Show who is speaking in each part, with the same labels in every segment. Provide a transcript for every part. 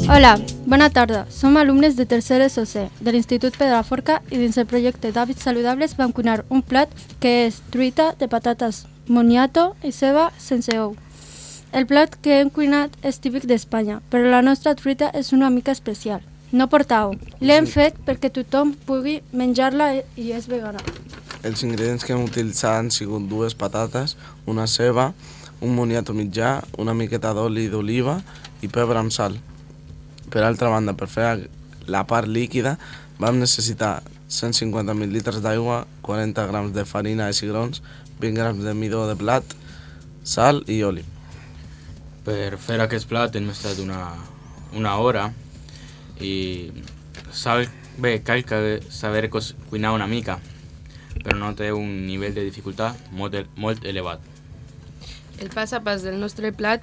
Speaker 1: Hola, bona tarda. Som alumnes de tercer SOC de l'Institut Pedraforca i dins el projecte d'hàbits saludables vam cuinar un plat que és truita de patates, moniato i ceba sense ou. El plat que hem cuinat és típic d'Espanya, però la nostra truita és una mica especial. No porta ou. L'hem fet perquè tothom pugui menjar-la i és vegana.
Speaker 2: Els ingredients que hem utilitzat han sigut 2 patates, una ceba, un moniato mitjà, una miqueta d'oli d'oliva i pebre amb sal. Per altra banda, per fer la part líquida vam necessitar 150 mil·litres d'aigua, 40 grams de farina de cigrons, 20 grams de midó de blat, sal i oli.
Speaker 3: Per fer aquest plat hem estat una hora i cal saber cuinar una mica, però no té un nivell de dificultat molt elevat.
Speaker 4: El pas a pas del nostre plat: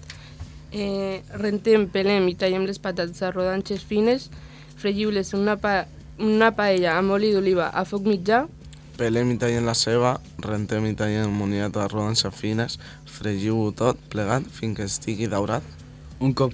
Speaker 4: rentem, pelem i tallem les patates a rodanxes fines, fregiu-les en una paella amb oli d'oliva a foc mitjà.
Speaker 2: Pelem i tallem la ceba, rentem i tallem el moniato a rodanxes fines, fregiu-ho tot plegat fins que estigui daurat.
Speaker 5: Un cop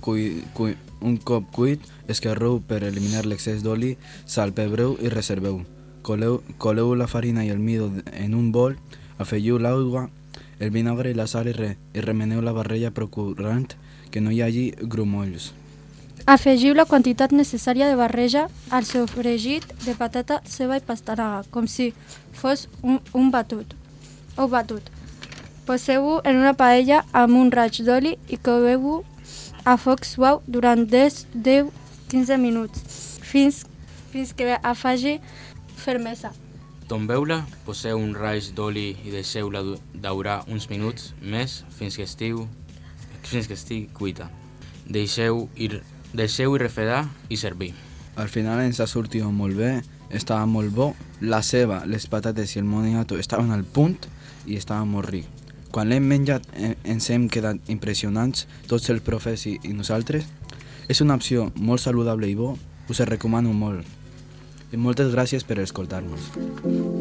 Speaker 5: cuit, esquerreu per eliminar l'excés d'oli, salpebreu i reserveu. Coleu la farina i el midó en un bol, afegiu l'aigua, el vinagre i la sal i remeneu la barreja procurant que no hi hagi grumolls.
Speaker 1: Afegiu la quantitat necessària de barreja al sofregit de patata, ceba i pastanaga, com si fos un batut. Poseu-ho en una paella amb un raig d'oli i coveu-ho a foc suau durant 10-15 minuts, fins que afegi fermesa.
Speaker 3: Tombeu-la, poseu un raig d'oli i deixeu-la daurar uns minuts més fins que estigui cuita. Deixeu i refredar i servir.
Speaker 5: Al final ens ha sortit molt bé, estava molt bo, la ceba, les patates i el moniato estaven al punt i estava molt ric. Quan l'hem menjat ens hem quedat impressionants, tots els profes i nosaltres. És una opció molt saludable i bo, us el recomano molt. I moltes gràcies per escoltar-nos.